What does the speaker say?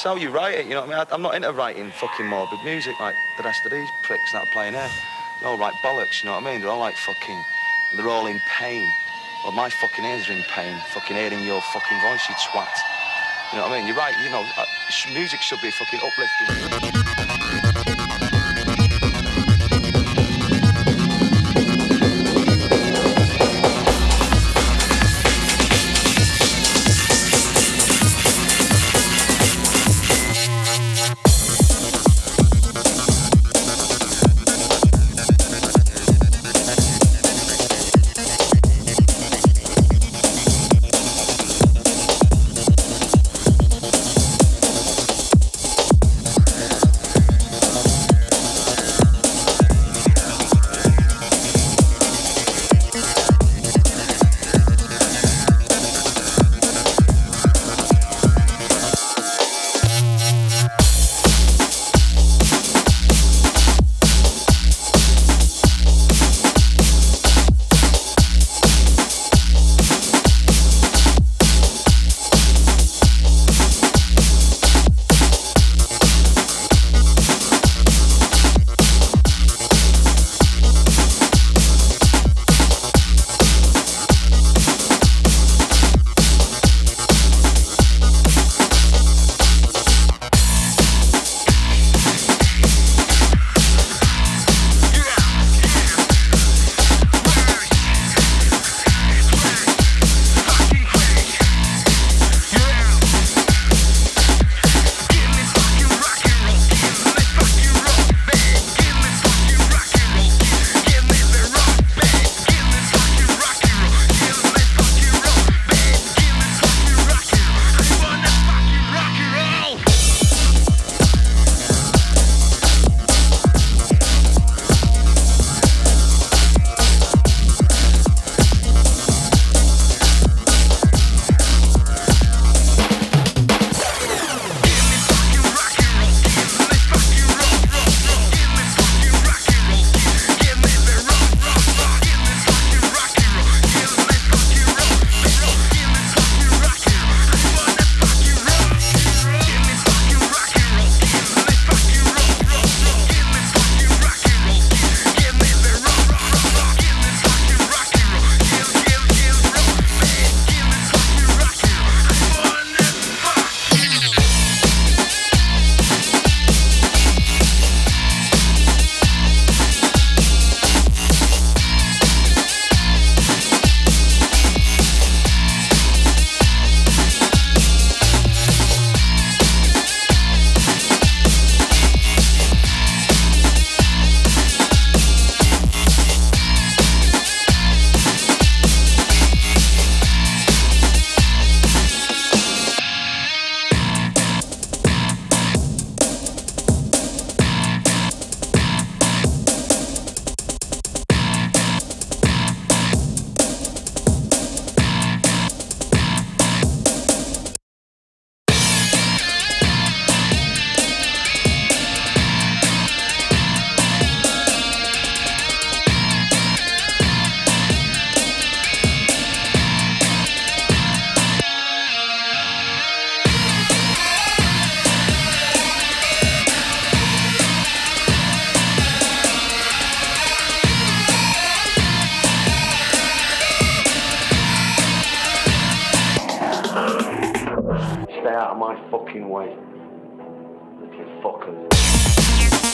It's how you write it, you know what I mean? I'm not into writing fucking morbid music like the rest of these pricks that are playing here. They all write bollocks, you know what I mean? They're all like fucking, they're all in pain. Well, my fucking ears are in pain, fucking hearing your fucking voice, you twat. You know what I mean? You're right, you know, music should be fucking uplifting. Stay out of my fucking way, little fuckers.